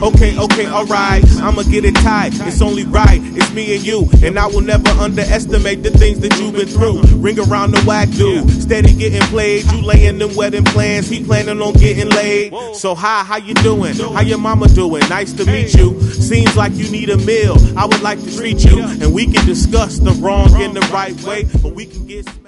Okay, alright, I'ma get it tight. It's only right, it's me and you. And I will never underestimate the things that you've been through. Ring around the whack dude, steady getting played. You laying them wedding plans, he planning on getting laid. So hi, how you doing? How your mama doing? Nice to meet you. Seems like you need a meal, I would like to treat you. And we can discuss the wrong in the right way, but we can get